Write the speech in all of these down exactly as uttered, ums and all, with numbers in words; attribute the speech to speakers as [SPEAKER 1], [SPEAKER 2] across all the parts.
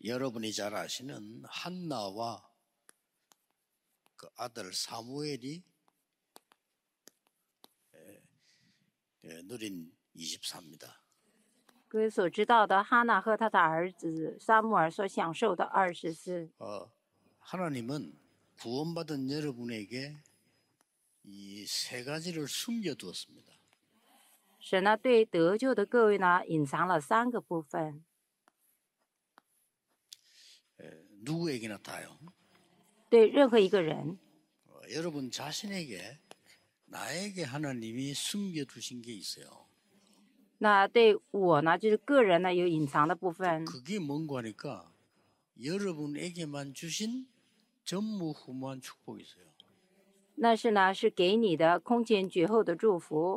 [SPEAKER 1] 여러분이 잘 아시는 한나와 그 아들 사무엘이 누린 이십사입니다.
[SPEAKER 2] 各位所知道的，哈娜和他的儿子撒母耳所享受的二十四。
[SPEAKER 1] 어, 하나님은 구원받은 여러분에게 이 세 가지를 숨겨두었습니다.
[SPEAKER 2] 神呢，对得救的各位呢，隐藏了三个部分。
[SPEAKER 1] 에, 누구에게나 다요.
[SPEAKER 2] 对任何一个人，
[SPEAKER 1] 어, 여러분 자신에게 나에게 하나님이 숨겨두신 게 있어요.
[SPEAKER 2] 那对我呢，就是个人呢有隐藏的部分。
[SPEAKER 1] 그게 뭔가 하니까 여러분에게만 주신 전무후무한 축복이 있어요.
[SPEAKER 2] 那是呢，是给你的空前绝后的祝福，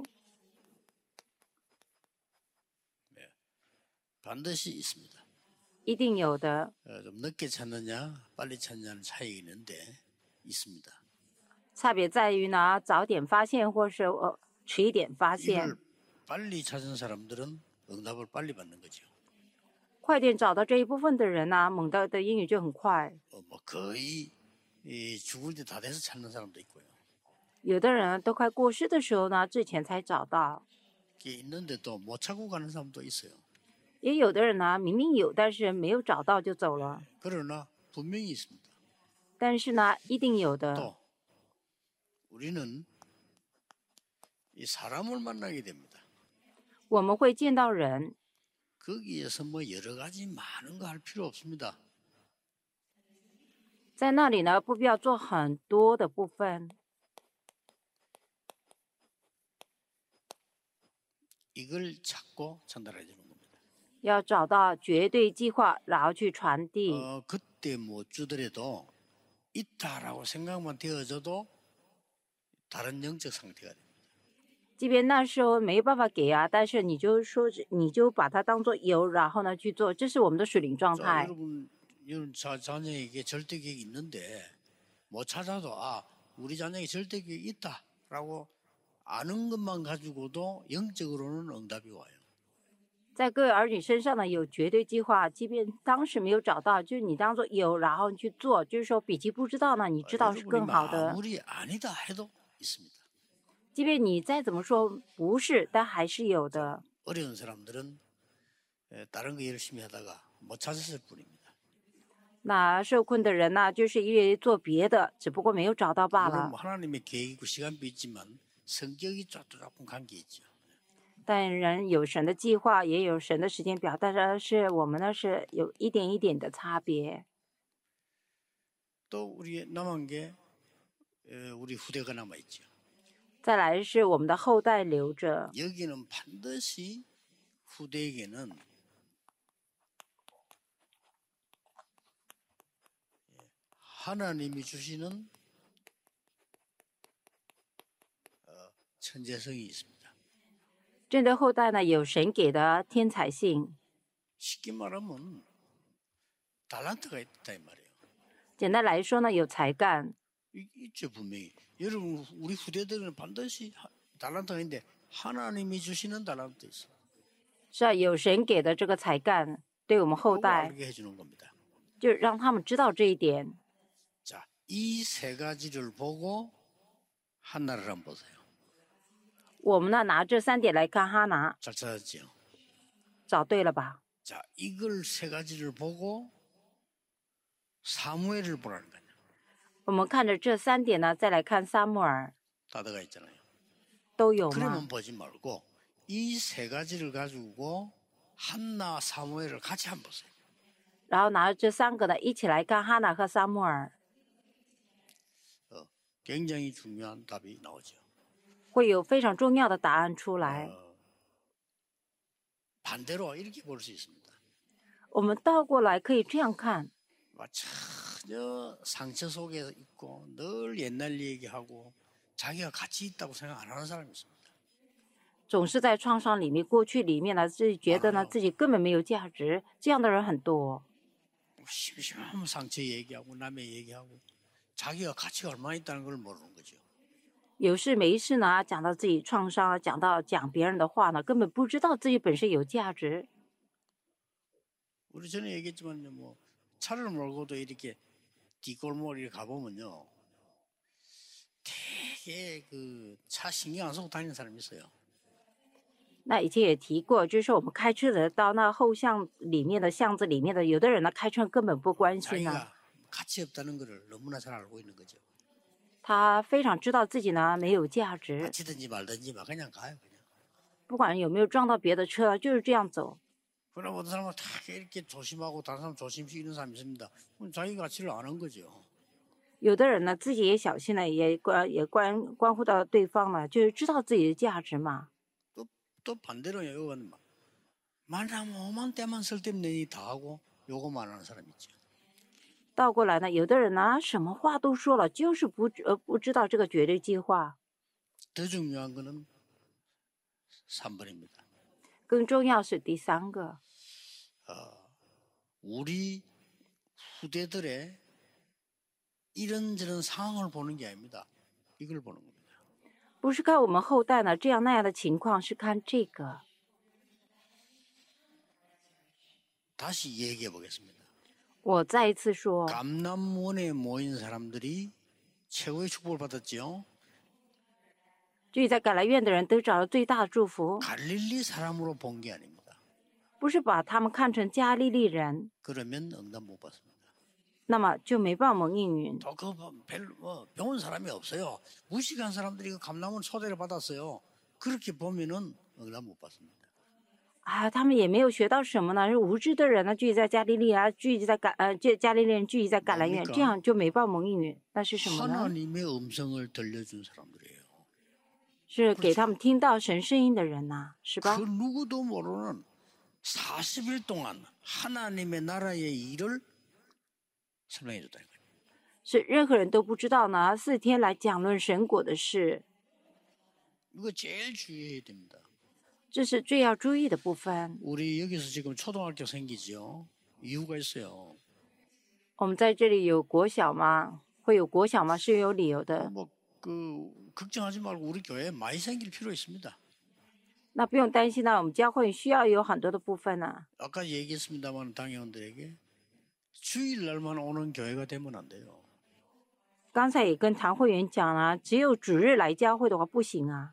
[SPEAKER 1] 네, 반드시 있습니다.
[SPEAKER 2] 一定有的。
[SPEAKER 1] 어, 좀 늦게 찾느냐 빨리 찾느냐는 차이가 있는데 있습니다.
[SPEAKER 2] 差别在于呢，早点发现或是呃迟一点发现。
[SPEAKER 1] 이걸 빨리 찾은 사람들은 응답을 빨리 받는 거죠.
[SPEAKER 2] 快点找到这一部分的人呢，蒙到的英语就很快。
[SPEAKER 1] 어, 뭐 거의 이 죽을 때 다 돼서 찾는 사람도 있고요.
[SPEAKER 2] 有的人都快过世的时候呢，之前才找到；
[SPEAKER 1] 이게 있는데도 못 찾고 가는 사람도 있어요.
[SPEAKER 2] 也有的人呢，明明有，但是没有找到就走了。
[SPEAKER 1] 그러나 분명히 있습니다.
[SPEAKER 2] 但是呢，一定有的。
[SPEAKER 1] 또 우리는 이 사람을 만나게 됩니다.
[SPEAKER 2] 我们会见到人，
[SPEAKER 1] 거기에서 뭐 여러 가지 많은 거 할 필요 없습니다.
[SPEAKER 2] 在那里呢，不必要做很多的部分，
[SPEAKER 1] 이걸 찾고 전달해 주는 겁니다.
[SPEAKER 2] 要找到绝对计划，然后去传递。
[SPEAKER 1] 어, 그때 못 주더라도 있다라고 생각만 되어져도 다른 영적 상태가 됩니다.
[SPEAKER 2] 即便那时候没办法给啊，但是你就说，你就把它当做有，然后呢去做，这是我们的属灵状
[SPEAKER 1] 자,
[SPEAKER 2] 态。
[SPEAKER 1] 여러분, 여러분 자, 자녀에게 절대계획이 있는데 못 찾아도 아 우리 자녀에게 절대계획이 있다라고 아는 것만 가지고도 영적으로는 응답이 와요.
[SPEAKER 2] 在各位儿女身上呢有绝对计划，即便当时没有找到，就是你当做有，然后去做，就是说比起不知道呢，你知道是
[SPEAKER 1] 여러분이
[SPEAKER 2] 更好的。
[SPEAKER 1] 아무리 아니다 해도 있습니다.
[SPEAKER 2] 即便你再怎么说不是，但还是有的。
[SPEAKER 1] 어려운 사람들은 에, 다른 거 열심히 하다가 못 찾았을 뿐입니다.
[SPEAKER 2] 那受困的人呢，就是因为做别的，只不过没有找到罢
[SPEAKER 1] 물론
[SPEAKER 2] 了。
[SPEAKER 1] 하나님의 계획이 있고 시간표 있지만 성격이 조금 조금 관계 있죠.
[SPEAKER 2] 但人有神的计划，也有神的时间表，但是是我们呢是有一点一点的差别。
[SPEAKER 1] 또 우리 남은 게 에, 우리 후대가 남아 있죠.
[SPEAKER 2] 再来是我们的后代留着，
[SPEAKER 1] 여기는 반드시 후대에게는 하나님이 주시는 어, 천재성이 있습니다.
[SPEAKER 2] 这的后代呢有神给的天才性。
[SPEAKER 1] 쉽게 말하면 달란트가 있다 이 말이에요.
[SPEAKER 2] 简单来说呢，有才干。
[SPEAKER 1] 이- 있죠 분명히. 여러분 우리 후대들은 반드시 하- 달란트가 있는데 하나님이 주시는 달란트 있어.
[SPEAKER 2] 是啊，有神给的这个才干，对我们后
[SPEAKER 1] 그거
[SPEAKER 2] 代，
[SPEAKER 1] 알게 해주는 겁니다.
[SPEAKER 2] 就让他们知道这一点。
[SPEAKER 1] 자, 이 세 가지를 보고 한나를 한번 보세요.
[SPEAKER 2] 我们呢拿这三点来看哈拿，
[SPEAKER 1] 잘 찾았지요?
[SPEAKER 2] 找对了吧？
[SPEAKER 1] 자, 이걸 세 가지를 보고 사무엘을 보라는 거예요.
[SPEAKER 2] 我们看着这三点呢，再来看撒母耳，
[SPEAKER 1] 다 들어가 있잖아요.
[SPEAKER 2] 都有吗？
[SPEAKER 1] 그러면 보지 말고 이 세 가지를 가지고 한나 사무엘을 같이 한번 보세요.
[SPEAKER 2] 然后拿着这三个呢，一起来看哈拿和撒母耳，
[SPEAKER 1] 어, 굉장히 중요한 답이 나오죠.
[SPEAKER 2] 会有非常重要的答案出来。
[SPEAKER 1] 어, 반대로 이렇게 볼 수 있습니다.
[SPEAKER 2] 我们倒过来可以这样看，
[SPEAKER 1] 막 전혀 상처 속에 있고 늘 옛날 얘기하고 자기가 가치 있다고 생각 안 하는 사람이 있습니다.
[SPEAKER 2] 总是在创伤里面、过去里面呢，自己觉得呢自己根本没有价值，这样的人很多。
[SPEAKER 1] 심심하면 상처 얘기하고 남의 얘기하고 자기가 가치가 얼마나 있다는 걸 모르는 거죠.
[SPEAKER 2] 有事没事呢，讲到自己创伤，讲到讲别人的话呢，根本不知道自己本身有价值。
[SPEAKER 1] 우리 전에 얘기했지만요, 뭐 차를 몰고도 이렇게 뒷골목 이렇게 가보면요. 되게 그 차 신경 안 쓰고 다니는 사람이 있어요.
[SPEAKER 2] 那以前也提过，就是说我们开车的到那后巷里面的巷子里面的，有的人呢开车根本不关心呢，
[SPEAKER 1] 자기가 가치 없다는 것을 너무나 잘 알고 있는 거죠.
[SPEAKER 2] 他非常知道自己呢没有价值，
[SPEAKER 1] 다치든지 말든지 막 그냥 가요. 그냥.
[SPEAKER 2] 不管有没有撞到别的车，就是这样走。
[SPEAKER 1] 그러나 어떤 사람은 다 이렇게 조심하고 다른 사람 조심시 이런 사람이 있습니다. 그럼 자기 가치를 아는 거죠.
[SPEAKER 2] 有的人呢自己也小心了，也关也关关乎到对方了，就是知道自己的价值嘛。
[SPEAKER 1] 또, 또 반대로 이건 만나면 오만 때만 쓸데없는 얘기 다 하고 요거만 하는 사람이 있죠.
[SPEAKER 2] 倒过来呢，有的人呢什么话都说了，就是不知呃不知道这个绝对计划。
[SPEAKER 1] 더 중요한 거는 삼 번입니다.
[SPEAKER 2] 更重要是第三个，
[SPEAKER 1] 우리 후대들의 이런저런 상황을 보는 게 아닙니다. 이걸 보는 겁니다.
[SPEAKER 2] 不是看我们后代呢这样那样的情况，是看这个。
[SPEAKER 1] 다시 얘기해 보겠습니다.
[SPEAKER 2] 我再一次说，
[SPEAKER 1] 감남원에 모인 사람들이 최고의 축복을 받았죠.
[SPEAKER 2] 聚在橄榄院的人得着了最大的祝福，
[SPEAKER 1] 갈릴리 사람으로 본 게 아닙니다.
[SPEAKER 2] 不是把他们看成加利利人，
[SPEAKER 1] 그러면 응답 못 받습니다.
[SPEAKER 2] 那么就没办法蒙应允。
[SPEAKER 1] 또그 별로 뭐 배운 사람이 없어요. 무식한 사람들이 그 감남원 초대를 받았어요. 그렇게 보면은 응답 못 받습니다.
[SPEAKER 2] 啊，他们也没有学到什么呢？是无知的人呢，聚集在加利利啊，聚集在橄呃，这加利利人聚集在橄榄园，
[SPEAKER 1] 뭡니까?
[SPEAKER 2] 这样就没办法蒙应允。那是什么呢？
[SPEAKER 1] 하나님의 음성을 들려준 사람들이에요.
[SPEAKER 2] 是给他们听到神声音的人呐、是吧
[SPEAKER 1] 그 ？ 누구도 모르는 사십 일 동안 하나님의 나라의 일을 설명해 줬다는 거예요.
[SPEAKER 2] 是任何人都不知道呢，四天来讲论神果的事，
[SPEAKER 1] 이거 제일 주의해야 됩니다.
[SPEAKER 2] 这是最要注意的部分。
[SPEAKER 1] 우리 여기서 지금 초등학교 생기죠. 이유가 있어요.
[SPEAKER 2] 我们在这里有国小吗？会有国小吗？是有理由的。
[SPEAKER 1] 뭐 그 걱정하지 말고 우리 교회에 많이 생길 필요 있습니다.
[SPEAKER 2] 那不用担心呢，我们教会需要有很多的部分呢。
[SPEAKER 1] 아까 얘기했습니다만 당회원들에게 주일날만 오는 교회가 되면 안 돼요.
[SPEAKER 2] 刚才也跟堂会员讲了，只有主日来教会的话不行啊。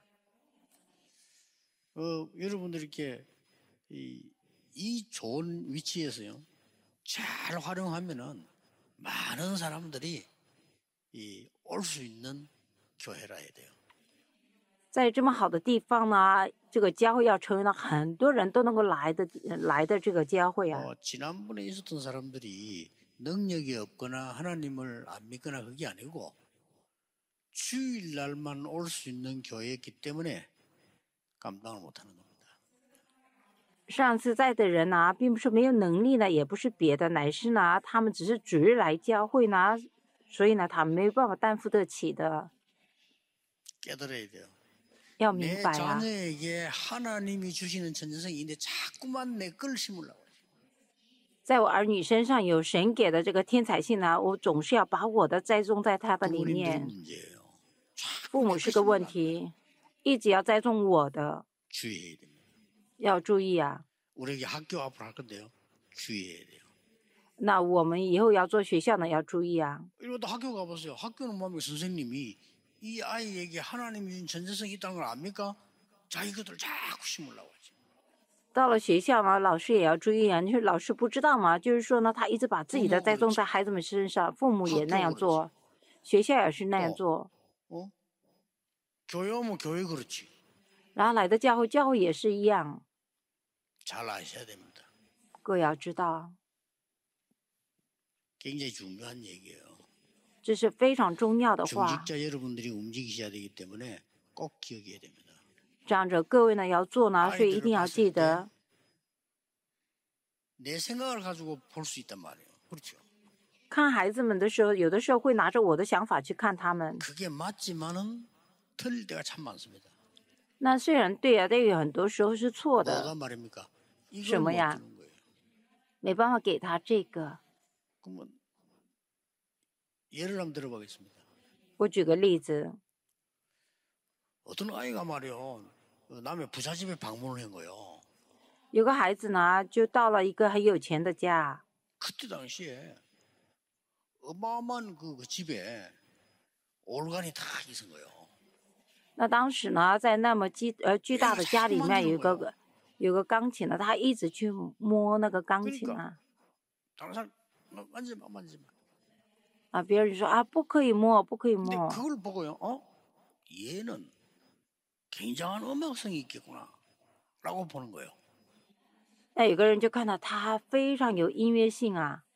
[SPEAKER 1] 어, 여러분들 이렇게 이, 이 좋은 위치에서요 잘 활용하면은 많은 사람들이 올 수 있는 교회라 해야 돼요.
[SPEAKER 2] 在这么好的地方呢，这个教会要成为了很多人都能够来的来的这个教会啊。
[SPEAKER 1] 어, 지난번에 있었던 사람들이 능력이 없거나 하나님을 안 믿거나 그게 아니고 주일날만 올 수 있는 교회였기 때문에 감당을 못하는 겁니다.
[SPEAKER 2] 上次在的人呢，并不是没有能力呢，也不是别的，乃是呢，他们只是主日来教会呢，所以呢，他们没有办法担负得起的。
[SPEAKER 1] 깨달아야 돼요.
[SPEAKER 2] 要明
[SPEAKER 1] 내
[SPEAKER 2] 白啊，
[SPEAKER 1] 자녀에게 하나님이 주시는 전전성이 있는데 자꾸만 내 걸 심으려고.
[SPEAKER 2] 在我儿女身上有神给的这个天才性呢，我总是要把我的栽种在他的里
[SPEAKER 1] 부모님들이
[SPEAKER 2] 面。
[SPEAKER 1] 문제예요.
[SPEAKER 2] 父母是个问题，一直要栽种我的，
[SPEAKER 1] 주의해야 됩니다.
[SPEAKER 2] 要注意啊。
[SPEAKER 1] 우리에게 학교 앞으로 할 건데요. 주의해야 돼요.
[SPEAKER 2] 那我们以后要做学校呢，要注意啊。
[SPEAKER 1] 이러다 학교 가보세요. 학교는 뭡니까? 선생님이 이 아이에게 하나님이 준 전전성이 있다는 걸 압니까? 자기 것들 자꾸 심으려고 하지.
[SPEAKER 2] 到了学校呢，老师也要注意啊。就是老师不知道嘛，就是说呢，他一直把自己的栽种在孩子们身上，父母也那样做，学校也是那样做。
[SPEAKER 1] 어? 교회 오면 교회 그렇지.
[SPEAKER 2] 然后来的教会，教会也是一样，
[SPEAKER 1] 잘 아셔야 됩니다.
[SPEAKER 2] 各要知道，
[SPEAKER 1] 굉장히 중요한 얘기예요.
[SPEAKER 2] 这是非常重要的话。
[SPEAKER 1] 중직자 여러분들이 움직이셔야 되기 때문에 꼭 기억해야 됩니다.
[SPEAKER 2] 长者各位呢要做呢，所以一定要记得。
[SPEAKER 1] 내 생각을 가지고 볼 수 있단 말이에요. 그렇죠.
[SPEAKER 2] 看孩子们的时候，有的时候会拿着我的想法去看他们。
[SPEAKER 1] 그게 맞지만은 틀릴 때가 참 많습니다.
[SPEAKER 2] 那虽然对啊，但有很多时候是错
[SPEAKER 1] 뭐가
[SPEAKER 2] 的，
[SPEAKER 1] 말입니까? 이걸
[SPEAKER 2] 什么
[SPEAKER 1] 못
[SPEAKER 2] 呀？
[SPEAKER 1] 주는 거예요.
[SPEAKER 2] 没办法给他这个。
[SPEAKER 1] 그러면 예를 한번 들어보겠습니다.
[SPEAKER 2] 我举个例子，
[SPEAKER 1] 어떤 아이가 말이요 남의 부잣집에 방문을 한 거예요.
[SPEAKER 2] 有个孩子呢，就到了一个很有钱的家，
[SPEAKER 1] 그때 당시에 어마어마한 그, 그 집에 올간이 다 있은 거예요.
[SPEAKER 2] 那当时呢，在那么巨呃巨大的家里面有
[SPEAKER 1] 예
[SPEAKER 2] 个个有个钢琴呢，他一直去摸那个钢琴
[SPEAKER 1] 그러니까
[SPEAKER 2] 啊
[SPEAKER 1] 다른 사람 뭐 만지마 만지마.
[SPEAKER 2] 啊，别人就说啊不可以摸，不可以
[SPEAKER 1] 근데
[SPEAKER 2] 摸。
[SPEAKER 1] 그걸 보고요. 어? 얘는 굉장한 음악성이 있겠구나라고 보는 거예요.
[SPEAKER 2] 那有个人就看到他非常有音乐性啊，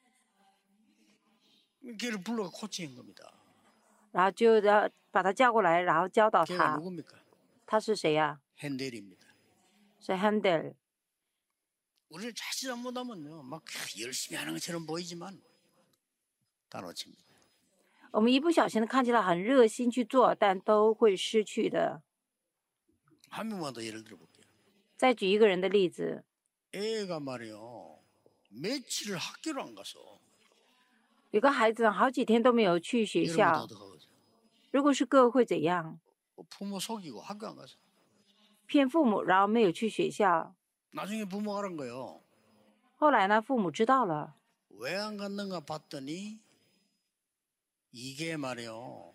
[SPEAKER 1] 걔를 불러 코치한 겁니다.
[SPEAKER 2] 然后就要把他叫过来，然后教导
[SPEAKER 1] 걔가
[SPEAKER 2] 他。
[SPEAKER 1] 누굽니까?
[SPEAKER 2] 他是谁呀、
[SPEAKER 1] 핸델입니다.
[SPEAKER 2] 是 Handel。
[SPEAKER 1] 우리를 자칫 잘못하면요, 막 열심히 하는 것처럼 보이지만 다 놓칩니다.
[SPEAKER 2] 我们一不小心的看起来很热心去做，但都会失去的。
[SPEAKER 1] 한 명만 더 예를 들어볼게요.
[SPEAKER 2] 再举一个人的例子，
[SPEAKER 1] 애가 말이요, 며칠을 학교를 안 가서
[SPEAKER 2] 有个孩子好几天都没有去学
[SPEAKER 1] 여러분
[SPEAKER 2] 校，
[SPEAKER 1] 어떡하겠어요?
[SPEAKER 2] 如果是各会怎样？
[SPEAKER 1] 부모 속이고 학교 안 가서
[SPEAKER 2] 骗父母，然后没有去学校。
[SPEAKER 1] 나중에 부모가 그런 거예요.
[SPEAKER 2] 后来呢，父母知道了，
[SPEAKER 1] 왜 안 갔는가 봤더니 이게 말이요,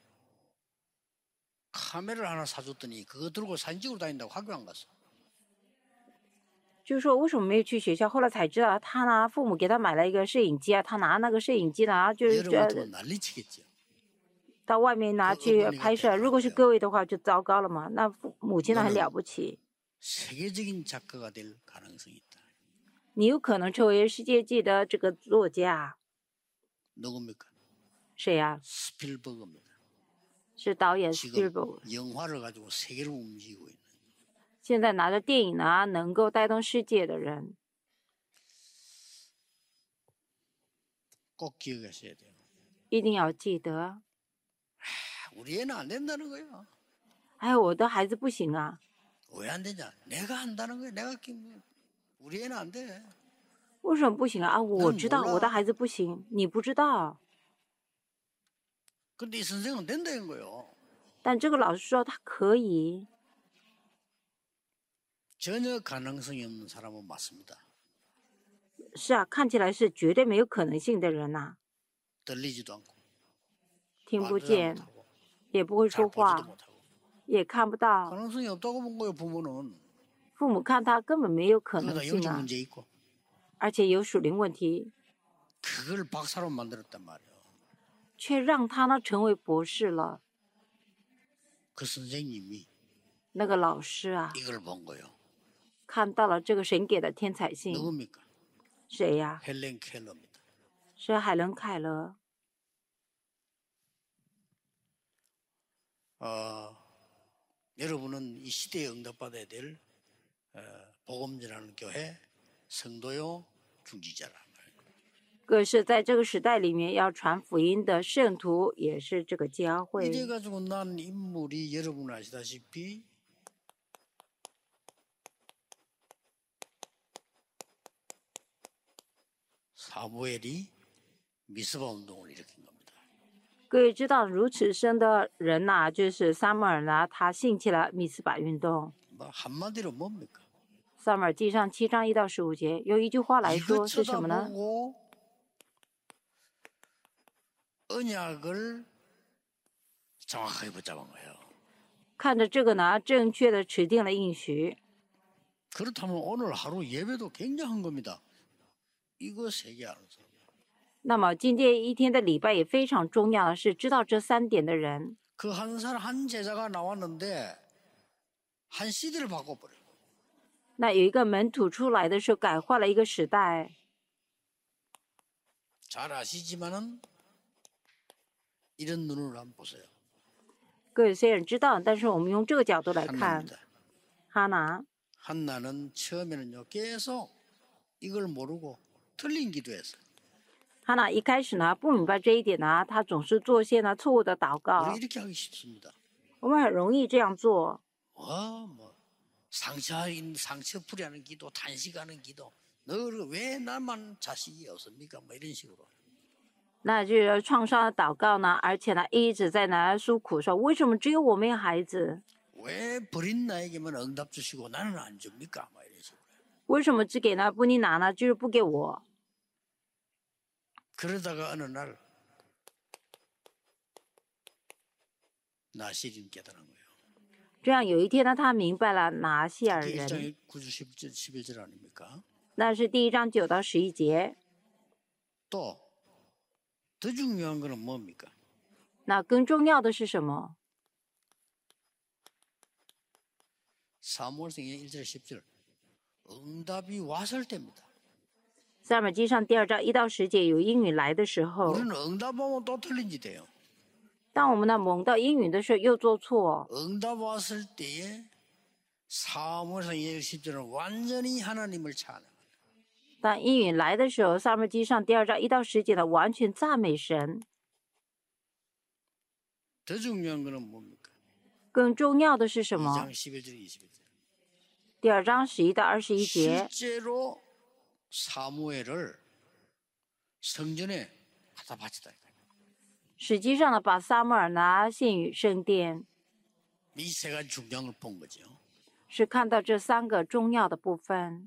[SPEAKER 1] 카메라를 하나 사줬더니 그거 들고 사진 찍으러 다닌다고 학교 안 갔어.
[SPEAKER 2] 就说为什么没有去学校？后来才知道，他呢，父母给他买了一个摄影机啊，他拿那个摄影机呢，就是
[SPEAKER 1] 여러분
[SPEAKER 2] 呃
[SPEAKER 1] 같으면 난리치겠죠.
[SPEAKER 2] 到外面拿去拍摄。如果是各位的话，就糟糕了嘛。那父母亲呢很了不起，
[SPEAKER 1] 세계적인 작가가 될 가능성이 있다.
[SPEAKER 2] 你有可能成为世界级的这个作家。
[SPEAKER 1] 누굽니까?
[SPEAKER 2] 谁呀、
[SPEAKER 1] 스필버그입니다.
[SPEAKER 2] 是导演
[SPEAKER 1] 지금
[SPEAKER 2] Spielberg。
[SPEAKER 1] 영화를 가지고 세계를 움직이고 있는.
[SPEAKER 2] 现在拿着电影呢，能够带动世界的人，
[SPEAKER 1] 꼭 기억하셔야 돼요.
[SPEAKER 2] 一定要记得。
[SPEAKER 1] 우리 애는 안 된다는 거예요.
[SPEAKER 2] 哎，我的孩子不行啊，
[SPEAKER 1] 왜 안 되냐? 내가 한다는 거예요. 내가 끼면 우리 애는 안 돼.
[SPEAKER 2] 为什么不行啊？啊，我知道
[SPEAKER 1] 몰라
[SPEAKER 2] 我的孩子不行，你不知道。
[SPEAKER 1] 근데 이 선생은 된다는 거예요.
[SPEAKER 2] 但这个老师说他可以，
[SPEAKER 1] 전혀 가능성이 없는 사람은 맞습니다.
[SPEAKER 2] 是啊，看起来是绝对没有可能性的人呐、
[SPEAKER 1] 들리지도 않고
[SPEAKER 2] 听不
[SPEAKER 1] 말도 잘
[SPEAKER 2] 见，
[SPEAKER 1] 못하고
[SPEAKER 2] 也不会
[SPEAKER 1] 잘
[SPEAKER 2] 说
[SPEAKER 1] 보지도
[SPEAKER 2] 话，
[SPEAKER 1] 못하고
[SPEAKER 2] 也看不到。
[SPEAKER 1] 가능성이 없다고 본 거예요. 부모는.
[SPEAKER 2] 父母看他根本没有可能
[SPEAKER 1] 그러다
[SPEAKER 2] 性
[SPEAKER 1] 영적
[SPEAKER 2] 啊，
[SPEAKER 1] 문제 있고
[SPEAKER 2] 而且有属灵问题，
[SPEAKER 1] 그걸 박사로 만들었단 말이에요.
[SPEAKER 2] 却让他呢成为博士了。
[SPEAKER 1] 그 선생님이
[SPEAKER 2] 那个老师啊，
[SPEAKER 1] 이걸 본 거예요.
[SPEAKER 2] 看到了这个神给的天才性，
[SPEAKER 1] 누굽니까?
[SPEAKER 2] 谁呀？
[SPEAKER 1] 헬렌 켈러입니다.
[SPEAKER 2] 是海伦·凯勒。
[SPEAKER 1] 어, 여러분은 이 시대에 응답받아야 될 어, 복음전하는 교회 성도요 중지자라.
[SPEAKER 2] 各是在这个时代里面要传福音的圣徒，也是这个教会。
[SPEAKER 1] 이래 가지고 난 인물이 여러분 아시다시피 사무엘이 미스바 운동을 일으킨 겁니다.
[SPEAKER 2] 各位知道如此生的人呐、就是撒母耳呢，他兴起了密斯巴运动。
[SPEAKER 1] 뭐 한마디로 뭡니까?
[SPEAKER 2] 撒母耳记上七章一到十五节有一句话来
[SPEAKER 1] 이것
[SPEAKER 2] 说是什么呢？
[SPEAKER 1] 쳐다보고 언약을 정확하게 붙잡은 거예요.
[SPEAKER 2] 看着这个呢，正确的持定了应许。
[SPEAKER 1] 그렇다면 오늘 하루 예배도 굉장한 겁니다. 이거 세 개 아는 사람.
[SPEAKER 2] 那么今天一天的礼拜也非常重要的是知道这三点的人。
[SPEAKER 1] 그 한 사람 한 제자가 나왔는데 한 시대를 바꿔버려.
[SPEAKER 2] 那有一个门徒出来的时候，改换了一个时代。
[SPEAKER 1] 잘 아시지만은 이런 눈으로 한번 보세요.
[SPEAKER 2] 各位虽然知道，但是我们用这个角度来看，
[SPEAKER 1] 한나입니다.
[SPEAKER 2] 哈拿，
[SPEAKER 1] 한나는 처음에는요 계속 이걸 모르고 틀린 기도했어요.
[SPEAKER 2] 哈拿一开始呢不明白这一点呢，他总是做些呢错误的祷告
[SPEAKER 1] 우리 。 이렇게 하기 쉽습니다.
[SPEAKER 2] 我们很容易这样做。
[SPEAKER 1] 와, 뭐 상처 인 상처풀이하는 기도, 탄식하는 기도. 너 왜 나만 자식이 없습니까? 뭐 이런 식으로.
[SPEAKER 2] 那就是创伤的祷告呢，而且呢一直在那诉苦说，为什么只有我没有孩子？
[SPEAKER 1] 왜 버린 나에게만 응답 주시고 나는 안 줍니까? 뭐 이런 식으로.
[SPEAKER 2] 为什么只给呢布尼拿呢？就是不给我。
[SPEAKER 1] 그러다가 어느 날 나실인 깨달은 거예요.
[SPEAKER 2] 这样有一天呢，他明白了拿西尔
[SPEAKER 1] 그게
[SPEAKER 2] 人，
[SPEAKER 1] 일 장 구 절 십일 절 아닙니까?
[SPEAKER 2] 那是第一章九到十一节。
[SPEAKER 1] 또 더 중요한 거는 뭡니까?
[SPEAKER 2] 那更重要的是什么？
[SPEAKER 1] 사무엘상의 일 절 십 절 응답이 왔을 때입니다.
[SPEAKER 2] 撒母耳记上第二章一到十节有应允来的时候，
[SPEAKER 1] 우리는 응답하면 또 틀린 짓 해요.
[SPEAKER 2] 当我们呢蒙到应允的时候又做错。
[SPEAKER 1] 응답 왔을 때에 사무엘상 일 절 십 절은 완전히 하나님을 찬양.
[SPEAKER 2] 当应允来的时候，撒母耳记上第二章一到十节呢完全赞美神。
[SPEAKER 1] 더 중요한 거는 뭡니까?
[SPEAKER 2] 更重要的是什
[SPEAKER 1] 이
[SPEAKER 2] 么？
[SPEAKER 1] 장 십일 절 이십일 절
[SPEAKER 2] 第二章十一到二十一节，
[SPEAKER 1] 실제로 사무엘을 성전에 갖다 바치다.
[SPEAKER 2] 实际上呢把撒母耳拿献于圣殿，
[SPEAKER 1] 이 세 가지 중요한 걸 본 거죠.
[SPEAKER 2] 是看到这三个重要的部分。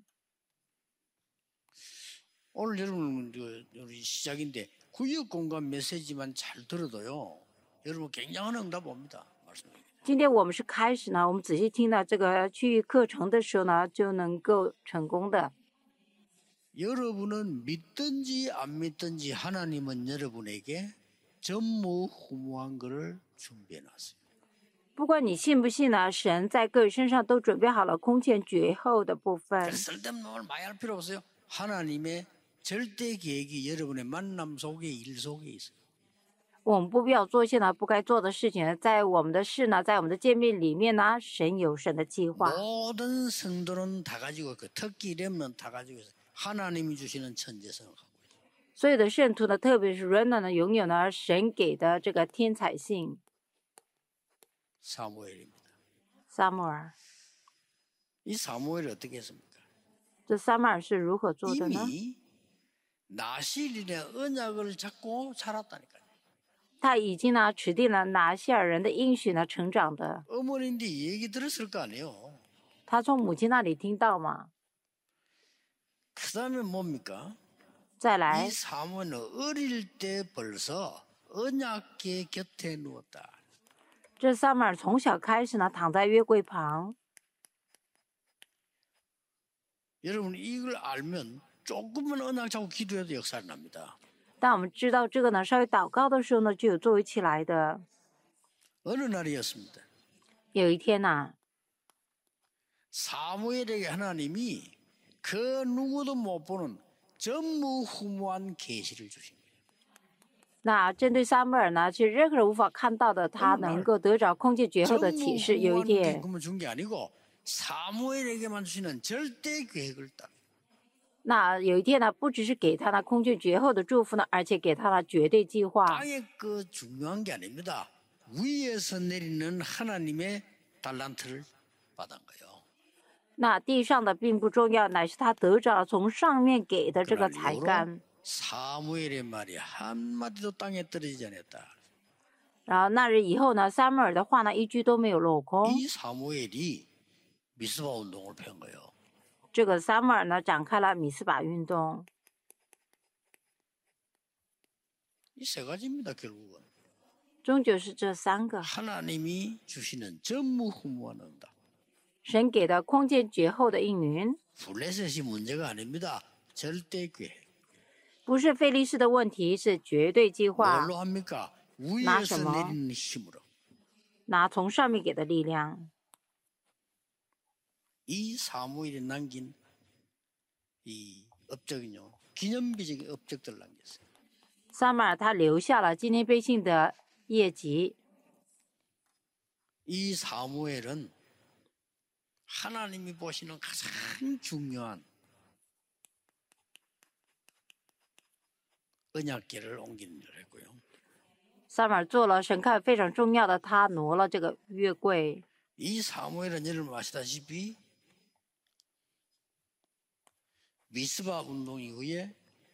[SPEAKER 1] 오늘 여러분 그 우리 시작인데 구역 공간 메시지만 잘 들어도요. 여러분 굉장한 응답 옵니다. 말씀드립니다.
[SPEAKER 2] 今天我们是开始呢，我们仔细听到这个区域课程的时候呢，就能够成功的。
[SPEAKER 1] 여러분은 믿든지 안 믿든지 하나님은 여러분에게 전무후무한 것을 준비해 놨어요.
[SPEAKER 2] 不管你信不信呢，神在各人身上都准备好了空前绝后的部分。
[SPEAKER 1] 쓸데없는 말 많이 할 필요 없어요. 하나님의 절대 계획이 여러분의 만남 속에 일 속에 있어요.
[SPEAKER 2] 我们不必要做一些呢不该做的事情，在我们的事呢，在我们的见面里面呢，神有神的计划。
[SPEAKER 1] 모든 성도는 다 가지고 있고 특히 렘넌 다 가지고 있어요. 하나님이 주시는 천재성을 갖고 있어요.
[SPEAKER 2] 所有的圣徒呢，特别是 Rena 呢，拥有呢神给的这个天才性。
[SPEAKER 1] 사무엘입니다.
[SPEAKER 2] 撒母耳，
[SPEAKER 1] 이 사무엘이 어떻게 했습니까?
[SPEAKER 2] 这撒母耳是如何做的呢？
[SPEAKER 1] 이미 나실인의 언약을 잡고 자랐다니까요.
[SPEAKER 2] 他已经呢指定了拿西尔人的应许呢成长的。
[SPEAKER 1] 어머니인데 얘기 들었을 거 아니에요.
[SPEAKER 2] 他从母亲那里听到嘛。
[SPEAKER 1] 그 다음에 뭡니까?
[SPEAKER 2] 再来
[SPEAKER 1] 이 ， 사무엘은 어릴 때 벌써 언약궤 곁에 누웠다.
[SPEAKER 2] 这撒母耳从小开始呢躺在约柜旁。
[SPEAKER 1] 여러분 이걸 알면 조금만 언약 잡고 기도해도 역사가 납니다.
[SPEAKER 2] 当我们知道这个呢，稍微祷告的时候呢，就有作为起来的。
[SPEAKER 1] 어느 날이었습니다.
[SPEAKER 2] 有一天呐、
[SPEAKER 1] 사무엘에게 하나님이 그 누구도 못 보는 전무후무한 계시를 주신 거예요.
[SPEAKER 2] 那针对撒母耳呢，是任何人无法看到的，他能够得着空气绝后的启示。有一
[SPEAKER 1] 전무후무한
[SPEAKER 2] 天，
[SPEAKER 1] 계획만 준 게 아니고 사무엘에게만 주시는 절대 계획을 딱.
[SPEAKER 2] 那有一天呢，不只是给他那空气绝后的祝福呢，而且给他了绝对计划。
[SPEAKER 1] 땅에 그 중요한 게 아닙니다. 위에서 내리는 하나님의 달란트를 받은 거예요.
[SPEAKER 2] 那地上的并不重要，乃是他得着了从上面给的这个
[SPEAKER 1] 그날
[SPEAKER 2] 才
[SPEAKER 1] 이후로
[SPEAKER 2] 干。
[SPEAKER 1] 사무엘의 말이 한마디도 땅에 떨어지지 않았다.
[SPEAKER 2] 然后那日以后呢，撒母耳的话呢，一句都没有落空。
[SPEAKER 1] 이 사무엘이 미스바 운동을 펴은 거예요.
[SPEAKER 2] 这个撒母耳呢，展开了米斯巴运动。
[SPEAKER 1] 이 세 가지입니다. 결국은
[SPEAKER 2] 终究是这三个，
[SPEAKER 1] 하나님이 주시는 전무후무한 응답.
[SPEAKER 2] 神给的空间绝后的应允，
[SPEAKER 1] 블레셋이 문제가 아닙니다. 절대 계획.
[SPEAKER 2] 不是费力士的问题，是绝对计划，
[SPEAKER 1] 뭘로 합니까? 위에서
[SPEAKER 2] 나서뭐?
[SPEAKER 1] 내리는 힘으로.
[SPEAKER 2] 拿从上面给的力量。
[SPEAKER 1] 이 사무엘이 남긴 이 업적은요. 기념비적인 업적들을 남겼어요.
[SPEAKER 2] 撒母耳他留下了纪念碑性的业绩。
[SPEAKER 1] 이 사무엘은 하나님이 보시는 가장 중요한 언약궤를 옮기는 일을 했고요.
[SPEAKER 2] 撒母耳做了神看非常重要的，他挪了这个约柜。
[SPEAKER 1] 이 사무엘은 여러분 아시다시피 미스바 운동 이후에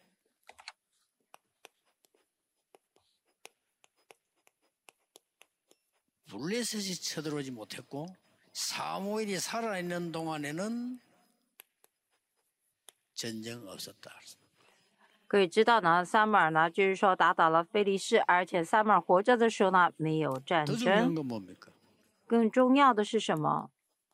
[SPEAKER 1] 블레셋이 쳐들어오지 못했고 사무엘이 살아있는 동안에는 전쟁 없었다.
[SPEAKER 2] 各位知道呢，撒母耳呢就是说打倒了非利士，而且撒母耳活着的时候呢没有战
[SPEAKER 1] 더 중요한
[SPEAKER 2] 争。
[SPEAKER 1] 건 뭡니까?
[SPEAKER 2] 更重要的是什么？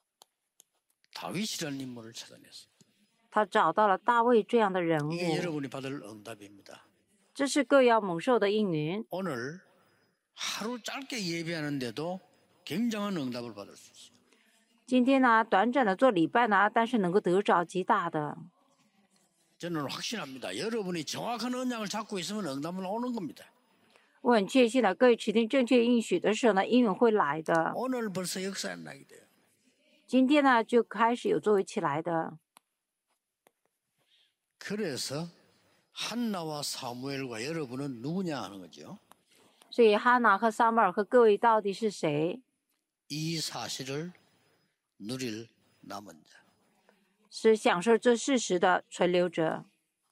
[SPEAKER 1] 다윗이라는 인물을 찾아냈어요.
[SPEAKER 2] 他找到了大卫这样的人
[SPEAKER 1] 이게
[SPEAKER 2] 物，
[SPEAKER 1] 여러분이 받을 응답입니다.
[SPEAKER 2] 这是各要蒙受的应允。
[SPEAKER 1] 오늘 하루 짧게 예배하는데도 굉장한 응답을 받을 수 있어요.
[SPEAKER 2] 今天呢，短暂的做礼拜呢，但是能够得着极大的。
[SPEAKER 1] 저는 확신합니다. 여러분이 정확한 언약을 잡고 있으면 응답은 오는 겁니다.
[SPEAKER 2] 我很确信的，各位指定正确应许的时候呢，应允会来的。
[SPEAKER 1] 오늘 벌써 역사에 나게 돼요.
[SPEAKER 2] 今天呢，就开始有作为起来的。
[SPEAKER 1] 그래서 한나와 사무엘과 여러분은 누구냐 하는 거죠.
[SPEAKER 2] 所以哈拿和撒母耳和各位到底是谁？
[SPEAKER 1] 이 사실을 누릴 남은 자.
[SPEAKER 2] 是享受这事实的存留者，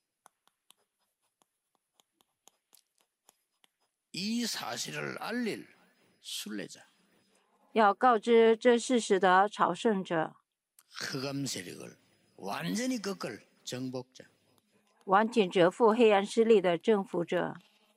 [SPEAKER 1] 이 사실을 알릴 순례자.
[SPEAKER 2] 要告知这事实的朝圣者，
[SPEAKER 1] 흑암 세력을 완전히 꺾을 정복자.
[SPEAKER 2] 完全折服黑暗势力的征服者，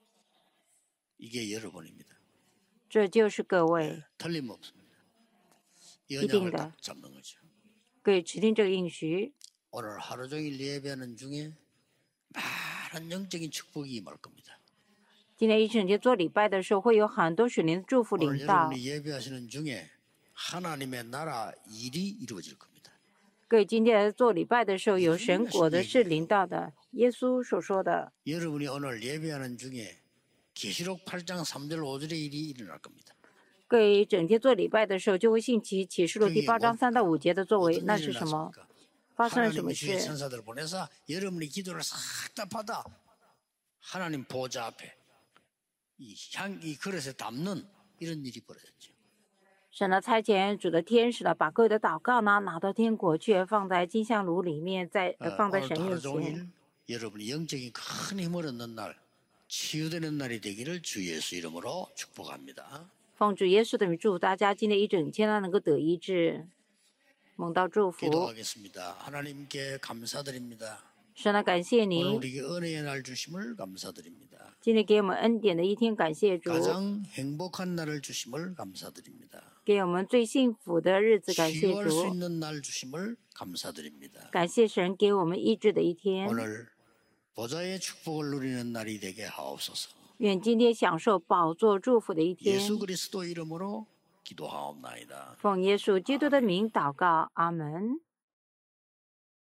[SPEAKER 1] 이게 여러분입니다.
[SPEAKER 2] 这就是各位。
[SPEAKER 1] 틀림없습니다. 이
[SPEAKER 2] 이定
[SPEAKER 1] 언약을
[SPEAKER 2] 다.
[SPEAKER 1] 딱 잡는 거죠.
[SPEAKER 2] 各位指定这个应许，
[SPEAKER 1] 오늘 하루 종일 예배하는 중에 많은 영적인 축복이 임할 겁니다.
[SPEAKER 2] 今天一整天做礼拜的时候，会有很多属灵的祝福
[SPEAKER 1] 오늘
[SPEAKER 2] 临到。
[SPEAKER 1] 여러분이 예배하시는 중에 하나님의 나라 일이 이루어질 겁니다.
[SPEAKER 2] 各位今天做礼拜的时候，有神果的是临到的。耶稣所说的，
[SPEAKER 1] 여러분이 오늘 예배하는 중에 계시록 팔 장 삼 절 오 절의 일이 일어날 겁니다.
[SPEAKER 2] 各位整天做礼拜的时候，就会兴起启示录第八章三到五节的作为，
[SPEAKER 1] 어떤
[SPEAKER 2] 那
[SPEAKER 1] 일이
[SPEAKER 2] 是什么？
[SPEAKER 1] 일어났습니까?
[SPEAKER 2] 发生了什么
[SPEAKER 1] 하나님이 주의
[SPEAKER 2] 事？
[SPEAKER 1] 천사들을 보내서 여러분의 기도를 싹 다 받아 하나님 보좌 앞에 이 향 이 그릇에 담는 이런 일이 벌어졌죠.
[SPEAKER 2] 神呢差遣主的天使呢，把各位的祷告呢拿到天国去，放在金香炉里面，在、呃
[SPEAKER 1] 어,
[SPEAKER 2] 放在
[SPEAKER 1] 오늘
[SPEAKER 2] 神
[SPEAKER 1] 하루
[SPEAKER 2] 面前。
[SPEAKER 1] 종일 여러분이 영적인 큰 힘을 얻는 날, 치유되는 날이 되기를 주 예수 이름으로 축복합니다.
[SPEAKER 2] 奉主耶稣的名祝福大家，今天一整天呢能够得医治，蒙到祝福。
[SPEAKER 1] 기도하겠습니다. 하나님께 감사드립니다.
[SPEAKER 2] 神呢感谢
[SPEAKER 1] 오늘
[SPEAKER 2] 您，
[SPEAKER 1] 우리에게 은혜의 날 주심을 감사드립니다.
[SPEAKER 2] 今天给我们恩典的一天，感谢主，
[SPEAKER 1] 가장 행복한 날을 주심을 감사드립니다.
[SPEAKER 2] 给我们最幸福的日子，感谢
[SPEAKER 1] 치유할 수
[SPEAKER 2] 主，
[SPEAKER 1] 있는 날 주심을 감사드립니다.
[SPEAKER 2] 感谢神给我们医治的一天。
[SPEAKER 1] 오늘 보좌의 축복을 누리는 날이 되게 하옵소서.
[SPEAKER 2] 愿今天享受宝座祝福的一天。
[SPEAKER 1] 예수 그리스도 이름으로 기도하옵나이다.
[SPEAKER 2] 奉耶稣基督的名祷告，阿门。